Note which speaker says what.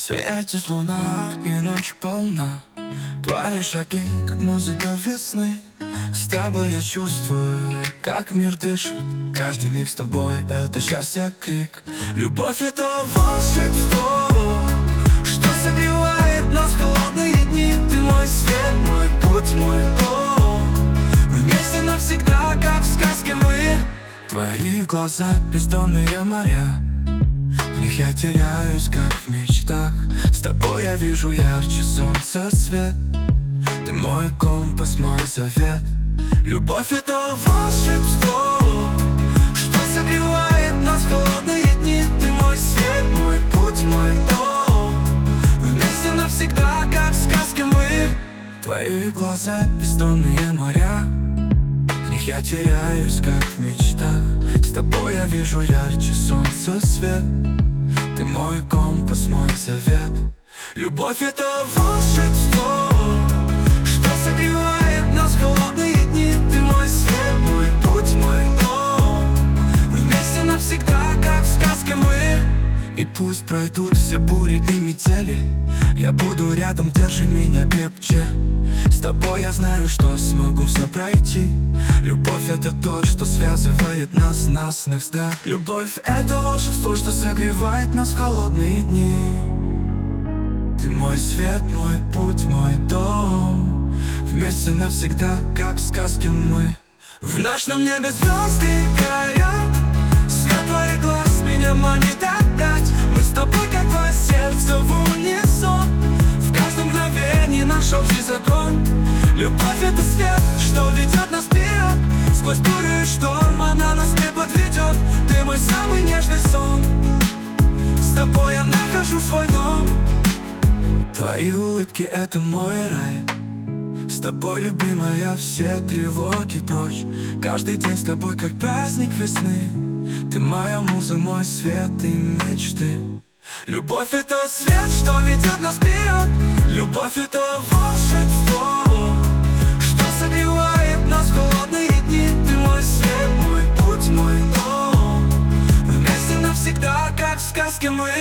Speaker 1: Светит луна и ночь полна. Твои шаги, как музыка весны. С тобой я чувствую, как мир дышит. Каждый миг с тобой — это счастье, крик. Любовь — это волшебство, что согревает нас в холодные дни. Ты мой свет, мой путь, мой дом. Мы вместе навсегда, как в сказке мы. Твои глаза — бездонные моря. В них я теряюсь, как в мечтах. С тобой я вижу ярче солнца свет. Ты мой компас, мой завет. Любовь — это волшебство, что согревает нас в холодные дни. Ты мой свет, мой путь, мой дом. Мы вместе навсегда, как в сказке мы. Твои глаза — бездонные моря. В них я теряюсь, как в мечтах. С тобой я вижу ярче солнца свет. Ты мой компас, мой завет. Любовь — это волшебство, что согревает нас в холодные дни. Ты мой свет, мой путь, мой дом. Мы вместе навсегда, как в сказке мы. И пусть пройдут все бури и метели, я буду рядом, держи меня крепче. С тобой я знаю, что смогу все пройти. Любовь — это то, что связывает нас навсегда. Любовь — это волшебство, что согревает нас в холодные дни. Ты мой свет, мой путь, мой дом. Вместе навсегда, как в сказке мы. В ночном небе звезды горят. Свет твоих глаз меня манит опять. Мы с тобой, как твое сердце, в унисон. В каждом мгновении наш общий закон. Любовь — это свет, что ведет нас вперед. Сквозь бурю и шторм она нас не подведет. Ты мой самый нежный сон. С тобой я нахожу свой дом. Твои улыбки — это мой рай. С тобой, любимая, все тревоги прочь. Каждый день с тобой, как праздник весны. Ты моя муза, мой свет и мечты. Любовь — это свет, что ведет нас вперед. Любовь — это волшебство, что согревает нас в холодные дни. Ты мой свет, мой путь, мой дом. Вместе навсегда, как в сказке мы.